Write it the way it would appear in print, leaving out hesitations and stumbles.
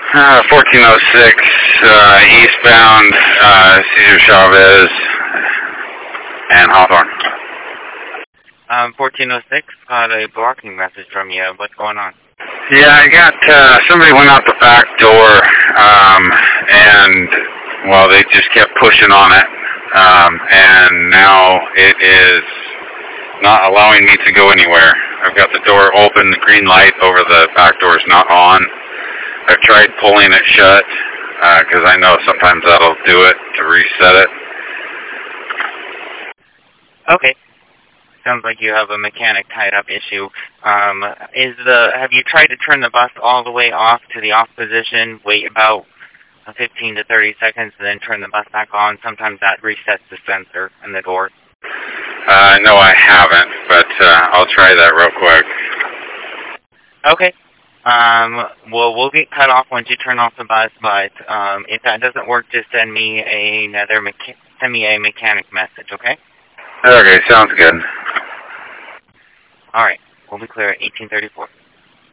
1406, eastbound, Cesar Chavez and Hawthorne. 1406, got a blocking message from you. What's going on? Yeah, I got, somebody went out the back door, and, well, they just kept pushing on it, and now it is not allowing me to go anywhere. I've got the door open, the green light over the back door is not on. I've tried pulling it shut, because I know sometimes that'll do it to reset it. Okay. Sounds like you have a mechanic tied-up issue. Have you tried to turn the bus all the way off to the off position, wait about 15 to 30 seconds, and then turn the bus back on? Sometimes that resets the sensor in the door. No, I haven't, but I'll try that real quick. Okay. Well, we'll get cut off once you turn off the bus, but if that doesn't work, just send me a mechanic message, okay? Okay, sounds good. All right. We'll be clear at 1834.